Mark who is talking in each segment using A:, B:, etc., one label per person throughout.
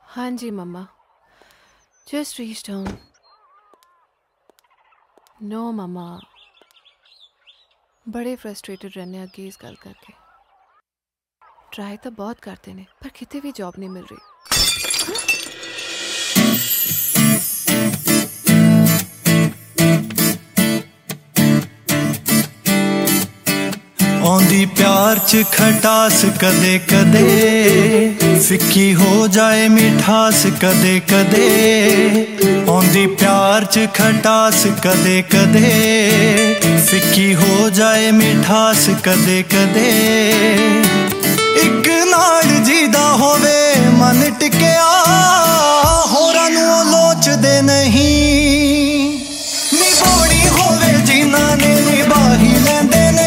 A: हाँ जी मम्मा, just reached home. No मम्मा, बड़े frustrated रहने अगे इस गल करके। ट्राई तो बहुत करते ने पर किते भी जॉब नहीं मिल रही।
B: आंदी प्यार च खटास कदे कदे, फिक्की हो जाए मिठास कदे कदे। आंदी प्यार च खटास कदे कदे, फिक्की हो जाए मिठास कदे कदे। एक नाल जीदा होवे मन टिकिया, होरां नूं लोचदे नहीं। निभाउणी होवे जिन्हां ने निभाही लैंदे ने,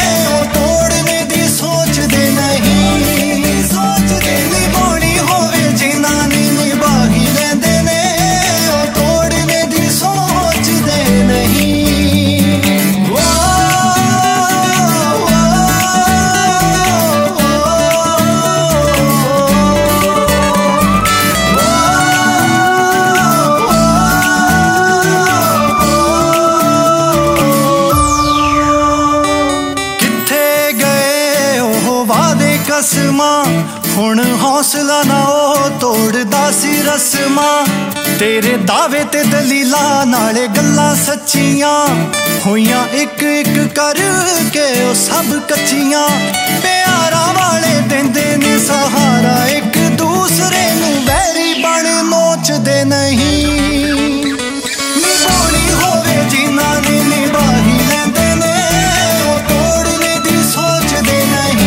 B: कसमां हुण हौसला ना ओ तोड़दा सी रस्मां। तेरे दावे ते दलीलां नाले गल्लां सच्चियां, होइयां एक एक करके ओ सब कच्चियां। प्यारां वाले देंदे ने सहारा एक दूसरे नूं, वैरी बण नोचदे नहीं। निभाउणी होवे जिन्हां ने निभाही लैंदे ने, ओ तोड़ने दी सोचदे नहीं।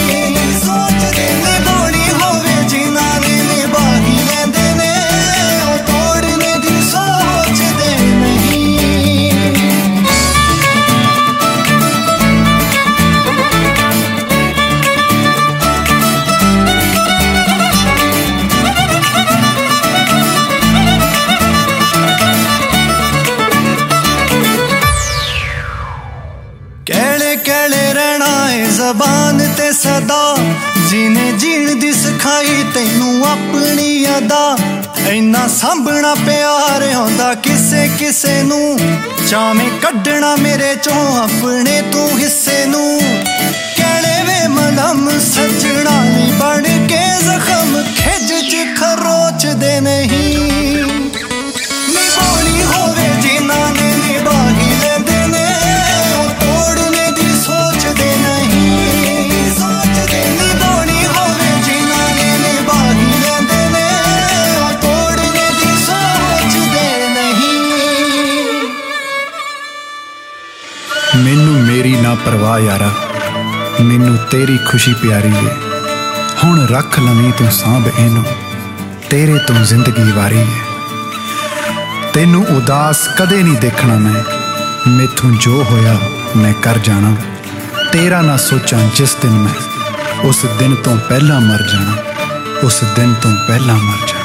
B: ज़बान ते सदा जिने जीण दी सिखाई तैनू अपनी अदा। इन्ना सांभना प्यार आंदा किसे किसे नू, चावें कड्ढना मेरे चों अपने तू हिस्से नू। कहणे वे मलम सजना नी बन के जख्म, खिज च खरोचदे नहीं। निभाउणी होवे जिन्हां ने निभाही लैंदे ने, ओ तोड़ने दी सोचदे नहीं।
C: मैनू मेरी ना परवाह यारा, मैनू तेरी खुशी प्यारी है। हुण रख लवीं तू सांभ इनू, तेरे तो जिंदगी वारी है। तेनू उदास कदे नहीं देखना मैं, मैथों जो होया मैं कर जाना। तेरा ना सोचां जिस दिन मैं, उस दिन तो पहला मर जाना, उस दिन तो पहला मर जाना।